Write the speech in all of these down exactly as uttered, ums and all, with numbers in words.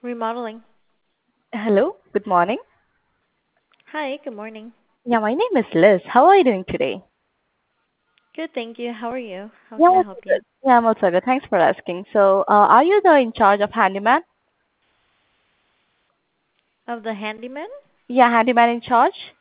Remodeling. Hello, good morning. Hi, good morning. Yeah, my name is Liz. How are you doing today? Good, thank you. How are you? How Yeah, can I'm I also help you? good. Yeah, I'm also good. Thanks for asking. So, uh, are you the in charge of handyman? Of the handyman? Yeah, handyman in charge.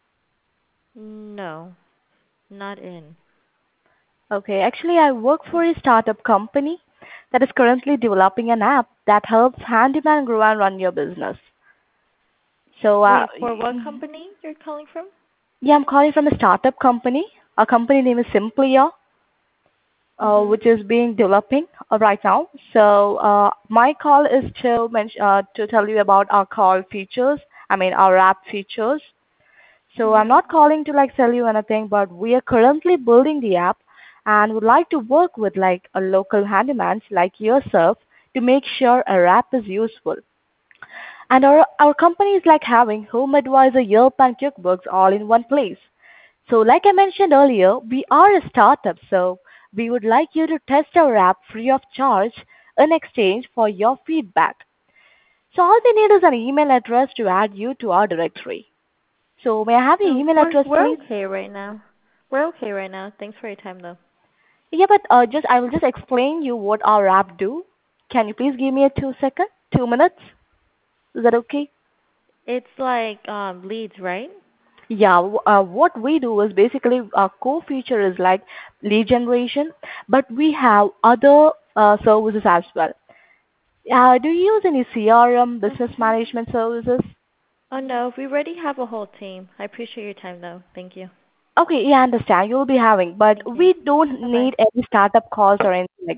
No, not in. Okay, actually, I work for a startup company that is currently developing an app that helps handyman grow and run your business. So, uh, Wait, for what company you're calling from? yeah, I'm calling from a startup company. Our company name is Simplia, uh, Mhm. which is being developing uh, right now. So uh, my call is to mention uh, to tell you about our call features. I mean our app features. So I'm Mhm. not calling to like sell you anything, but we are currently building the app and would like to work with like a local handymans like yourself to make sure our app is useful. And our our company is like having Home Advisor, Yelp, and QuickBooks all in one place. So, like I mentioned earlier, we are a startup, so we would like you to test our app free of charge in exchange for your feedback. So, all we need is an email address to add you to our directory. So, may I have your No, email we're address, we're please? okay right now. We're okay right now. Thanks for your time though. Yeah, but uh, just I will just explain you what our app do. Can you please give me a two second, two minutes? Is that okay? It's like um leads, right? Yeah, w- uh, what we do is basically our core feature is like lead generation, but we have other uh, services as well. Uh, do you use any C R M, business Mhm. management services? Oh no, we already have a whole team. I appreciate your time though. Thank you. Okay, yeah, I understand. You'll be having, but Thank you. we don't Bye bye. need any startup calls or anything like